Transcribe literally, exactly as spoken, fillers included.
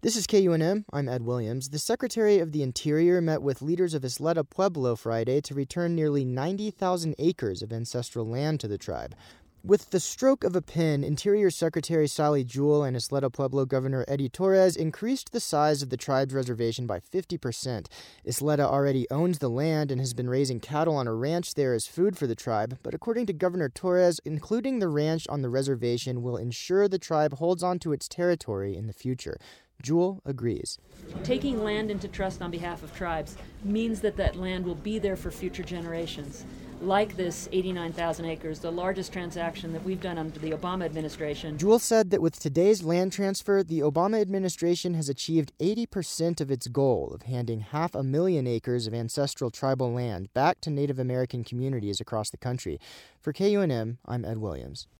This is K U N M. I'm Ed Williams. The Secretary of the Interior met with leaders of Isleta Pueblo Friday to return nearly ninety thousand acres of ancestral land to the tribe. With the stroke of a pen, Interior Secretary Sally Jewell and Isleta Pueblo Governor Eddie Torres increased the size of the tribe's reservation by fifty percent. Isleta already owns the land and has been raising cattle on a ranch there as food for the tribe, but according to Governor Torres, including the ranch on the reservation will ensure the tribe holds on to its territory in the future. Jewell agrees. Taking land into trust on behalf of tribes means that that land will be there for future generations. Like this eighty-nine thousand acres, the largest transaction that we've done under the Obama administration. Jewell said that with today's land transfer, the Obama administration has achieved eighty percent of its goal of handing half a million acres of ancestral tribal land back to Native American communities across the country. For K U N M, I'm Ed Williams.